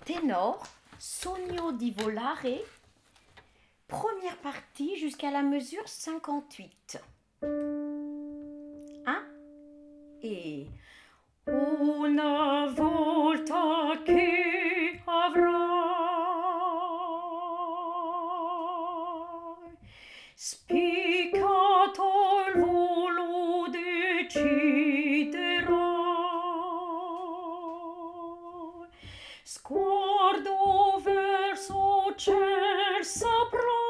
ténor, Sogno di volare, première partie jusqu'à la mesure 58. Hein? Et una volta che avrai spiccato il volo deciderai, sguardo verso ciel saprai